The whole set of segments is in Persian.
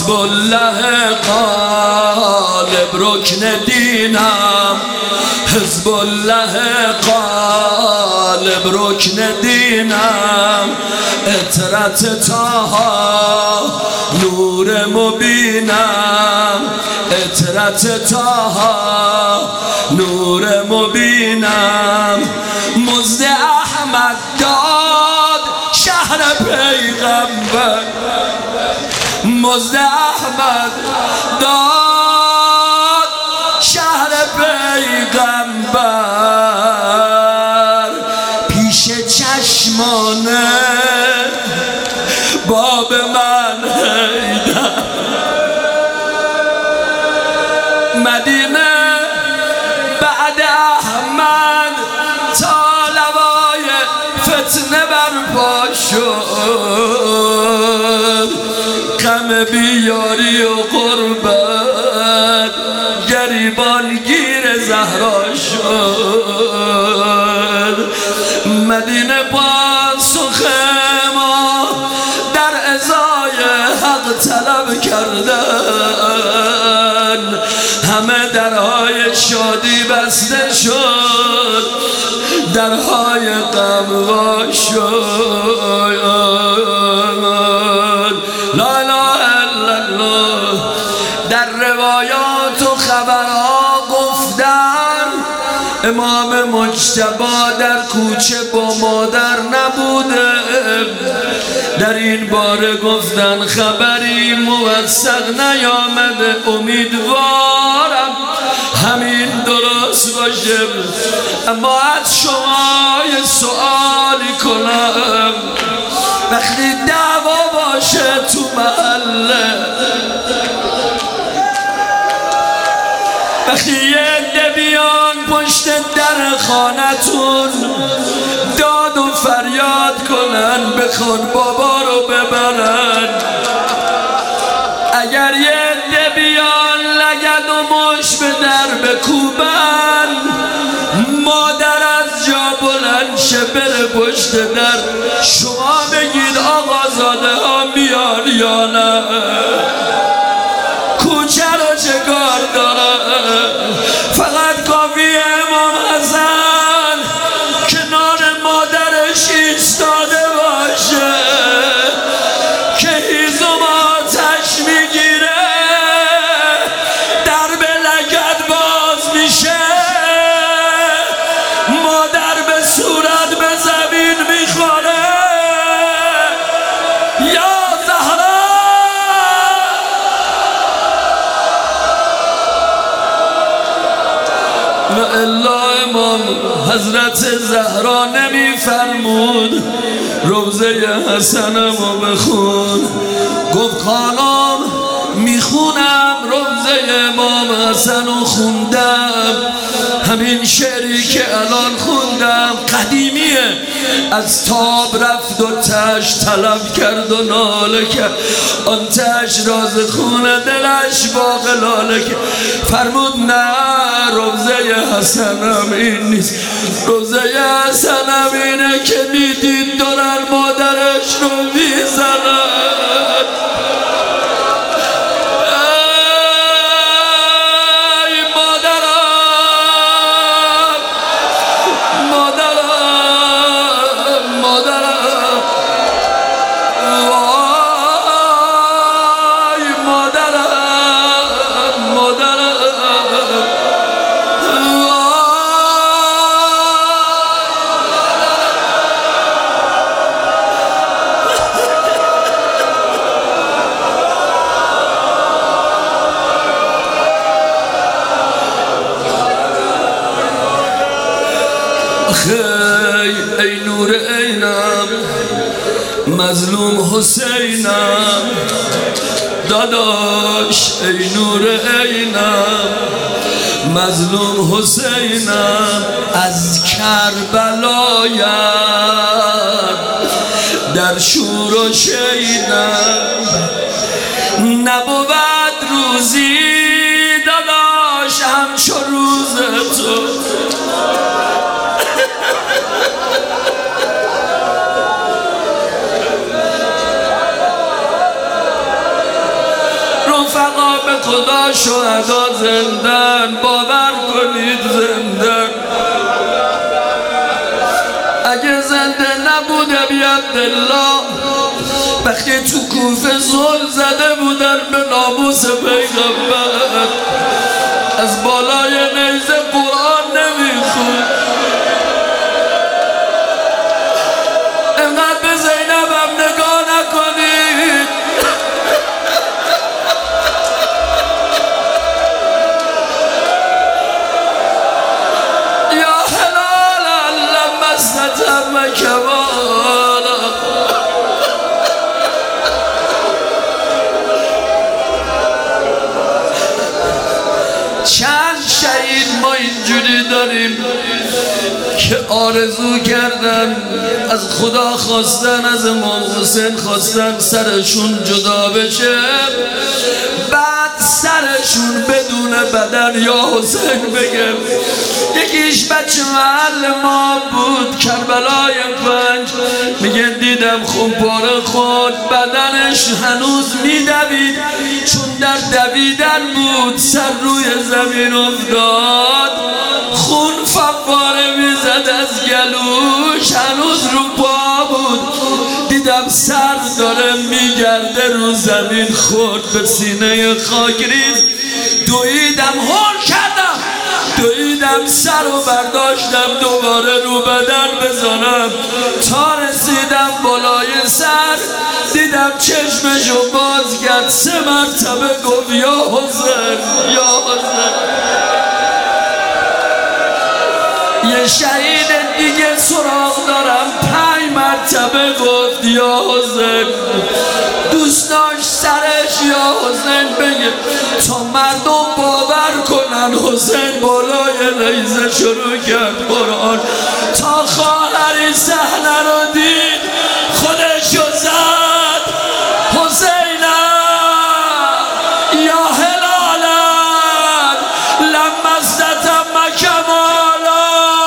حزب الله غالب رکن دینم، حزب الله غالب رکن دینم، اطرت طاها نور مبینم، اطرت طاها نور مبینم. مزد احمد داد شهر پیغمبر، مزد احمد داد شهر پیغمبر، پیش چشمانه باب من حیدر. مدینه بعد احمد تا لوای فتنه برپا شد، غم بیاری و غربت گریبان گیر زهرا شد. مدینه پاسخ ما در ازای حق طلب کردن، همه درهای شادی بسته شد، درهای غم وا شد. لا اله الا الله. در روایات و خبرها گفتن امام مجتبی در کوچه با مادر نبوده. در این باره گفتن خبری موثق نیامده، امیدوارم همین درست باشه. اما از شما یه سوالی کنم، وقتی دعوا باشه تو محله، وقتی یه عده بیان پشت در خانتون داد و فریاد کنن بخوان بابا رو ببرن، اگر یه عده بیان لگد و مش به در بکوبن، مادر از جا بلند شه بره پشت در، شما بگید آقازاده ها میان یا نه؟ کوچه رو چه کار داره؟ فقط کافی امام حسن کنار مادرش ایستاده باشه که هیزم آتش میگیره، در به لگد باز میشه، مادر به صورت به زمین میخوره. یا زهرا و الا امام حضرت زهرا نمیفرمود روزه حسنمو بخون؟ گفت خانم میخونم روزه امام حسنو خوندم، همین شعری که الان خوندم قدیمیه، از تاب رفت و تش طلب کرد و ناله کرد، آن تش راز خونه دلش باغ لاله کرد. فرمود نه روزه حسنم این نیست، روزه حسنم اینه که میدید دارن مادرش رو میزنن. ای نور عینم مظلوم حسینم، داداش ای نور عینم مظلوم حسینم، از کربلایم در شور و شینم، نبود روزی داداش همچو روز تو. خدا شهدا زندن، باور کنید زندن. اگه زنده نبوده بیعبدالله وقتی تو کوفه زل زده بودن به ناموس پیغمبر، از بالای نیزه قرآن نمیخون. انقدر به زینب هم نگاه نکنید. یا هلالا لما استتم کمالا. چند شهید ما اینجوری داریم که آرزو کردن، از خدا خواستن، از امام حسین خواستن سرشون جدا بشه، بعد سرشون بدون بدن یا حسین بگم. یکیش بچه محل ما بود کربلای 5، میگه دیدم خونپاره خود بدنش هنوز میدوید، چون در دویدن بود سر روی زمین افتاد، خون فواره میزد از گلوش، هنوز رو پا بود. دیدم سر داره میگرده رو زمین، خورد به سینه خاکریز، دویدم هول کردم، دویدم سر رو برداشتم دوباره رو بدن بزنم، تا رسیدم بالای سر دیدم چشمشو باز کرد، 3 مرتبه گفت یا حسین یا حسین. یه شهید دیگه سراغ دارم 5 مرتبه گفت یا حسین. دوست داشت سرش یا حسین بگه تا مردم باور کنن. حسین بالای نیزه شروع کرد قرآن، تا خواهر این صحنه رو دید خودشو زد. حسینم یا هلالا لما استتم کمالا.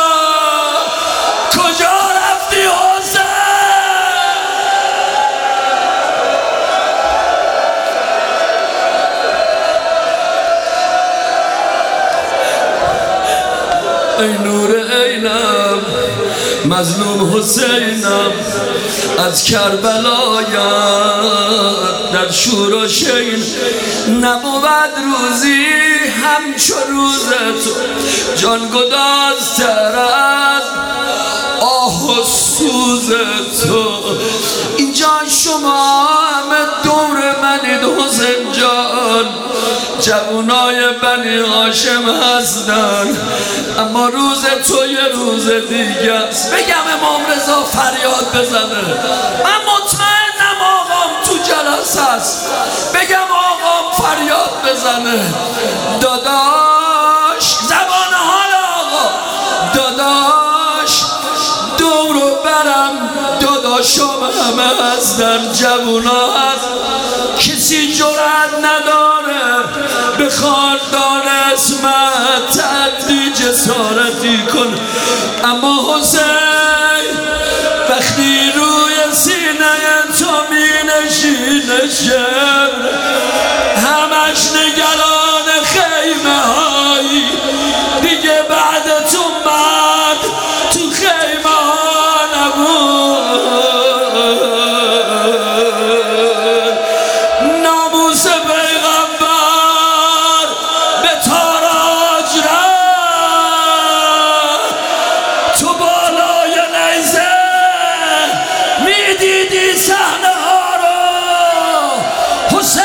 کجا رفتی حسین؟ ای نور عینم مظلوم حسینم، از کربلایم در شور و شین، نبود روزی همچو روز تو، جان گدازتر از آه و سوز تو. اینجا شما همه دور منید حسین جان، جوانای بنی هاشم هستن، اما روز تو یه روز دیگه است. بگم امام رضا فریاد بزنه، من مطمئنم آقام تو جلسه است، بگم آقام فریاد بزنه داداش، زبان حال آقا داداش، دور و برم داداشم همه هستن، جوونا هست، کسی جرأت نداره به خاندان اسمت تعدی جسارتی کن. اما حسین وقتی روی سینه تو می نشینه شبر، همش نگران خیمه هایی دیگه، بعد تو مرد تو خیمه ها نبود. ناموس پیغمبر به تاراج رفت، تو بالای نیزه میدیدی صحنه ها رو حسین.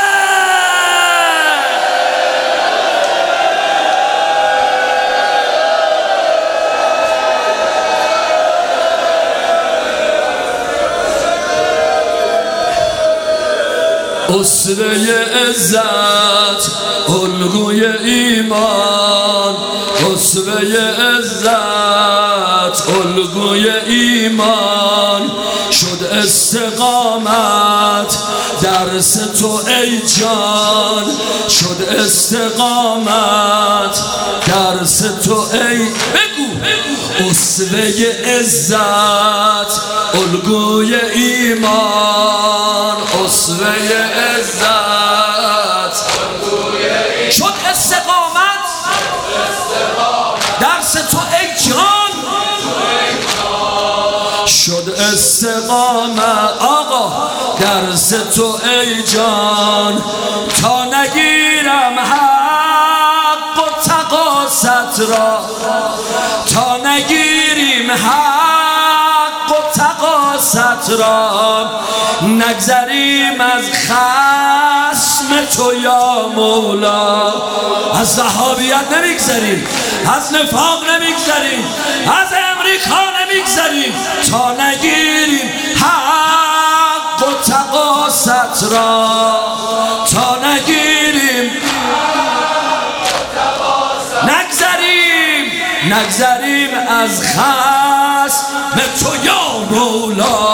اسوه عزت الگوی ایمان، اسوه عزت الگوی ایمان، شد استقامت درس تو ای جان، شد استقامت درس تو ای بگو. اسوه عزت الگوی ایمان، اسوه عزت شد استقامت آقا درس تو ای جان تا نگیرم حق و تقاست را تا نگیریم حق و تقاست را نگذریم از خصم تو یا مولا از صحابیت نمیگذریم از نفاق نمیگذریم از امریکا نمیگذریم تا نگیریم حق و تقاست را تا نگیریم نگذریم از خصم تو یا مولا